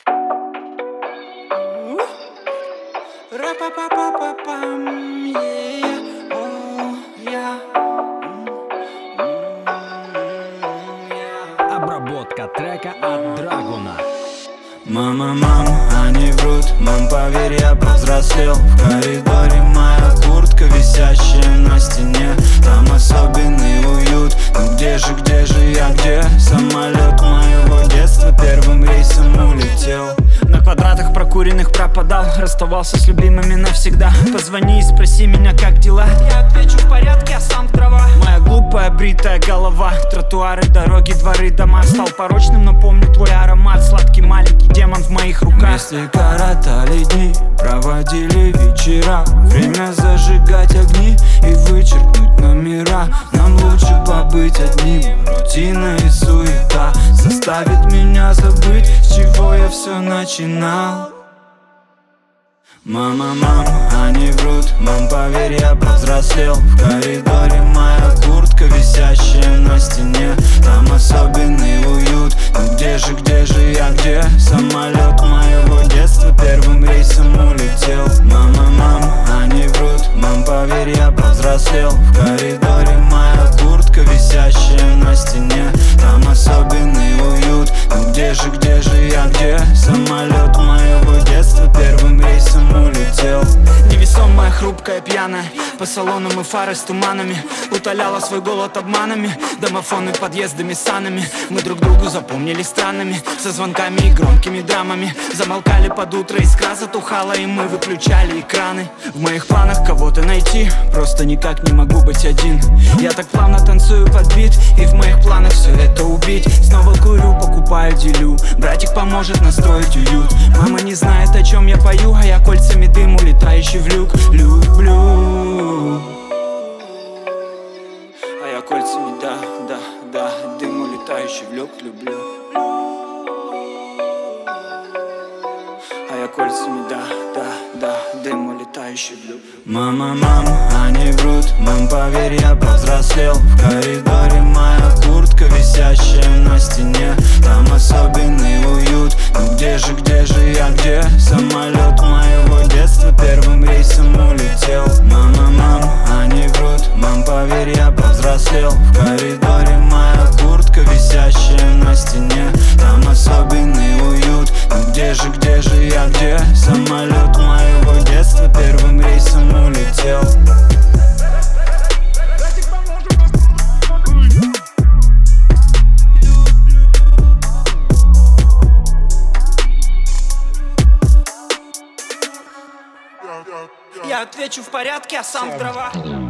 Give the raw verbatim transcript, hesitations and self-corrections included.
Ра-па-па-па-па-пам, yeah, oh, yeah. Обработка трека от Драгуна. Мама, мама, они врут, мам, поверь, я повзрослел. В коридоре моя куртка, висящая на стене. Там особенный уют, ну где же, где же я, где? Самолет моего детства первым рейсом улетел. На квадратах прокуренных пропадал, расставался с любимыми навсегда. Позвони и спроси меня, как дела. Я отвечу: в порядке, а сам в дрова. Моя глупая бритая голова, тротуары, дороги, дворы, дома. Стал порочным, но помню твой аромат. Сладкий маленький демон в моих руках. Вместе коротали дни, проводили вечера. Время зажигать огни и вычеркнуть номера. Нам лучше побыть одним. Рутина и суета заставит меня забыть, с чего я все начинал. Мама, мама, они врут, мам, поверь, я повзрослел. В коридоре моя куртка, висящая на стене. Там особенный уют, ну где же, где же я, где? Самолет моего детства первым рейсом улетел. Мама, мама, они врут, мам, поверь, я повзрослел. В коридоре моя куртка, висящая на стене. Там особенный уют, ну где же, где же я, где? Самолет моего детства первым рейсом улетел. Невесомая, хрупкая, пьяная, по салонам и фары с туманами. Утоляла свой голод обманами, домофоны, подъездами, санами. Мы друг другу запомнили странными, со звонками и громкими драмами. Замолкали под утро, искра затухала, и мы выключали экраны. В моих планах кого-то найти, просто никак не могу быть один. Я так плавно танцую под бит, и в моих планах все это убить. Снова курю, покупаю, делю, братик поможет настроить уют. Мама не знает, о чем я пою, а я кольцами дым, улетающий в люк. Люблю. А я кольцами, да, да, да, дым, улетающий в люк, люблю. А я кольцами, да, да, да, дым, улетающий в люк. Мама, мама, они врут, мам, поверь, я повзрослел. В коридоре моя куртка, висящая на стене. Там особенный уют, ну где же, где же я, где? Самолет моего детства первым рейсом улетел. Мама, мама, они врут, мам, поверь, я повзрослел. В коридоре моя куртка, висящая на стене. Там особенный уют, ну где же, где же я, где? Самолет моего детства первым рейсом улетел. Я отвечу: в порядке, а сам в дрова.